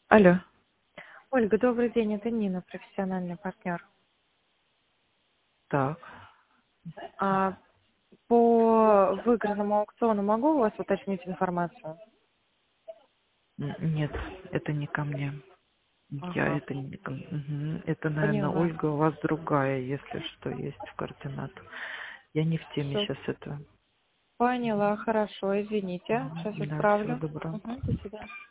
Алло. Ольга, добрый день, это Нина, профессиональный партнер. Так. А по выигранному аукциону могу у вас уточнить информацию? Нет, это не ко мне. Я Ага, это не ко мне. Мгм. Это, наверное, поняла. Ольга у вас другая, если что, есть в координатах. Я не в теме Все, сейчас этого. поняла, хорошо, извините, сейчас Да, всего исправлю. доброго. Угу, до свидания.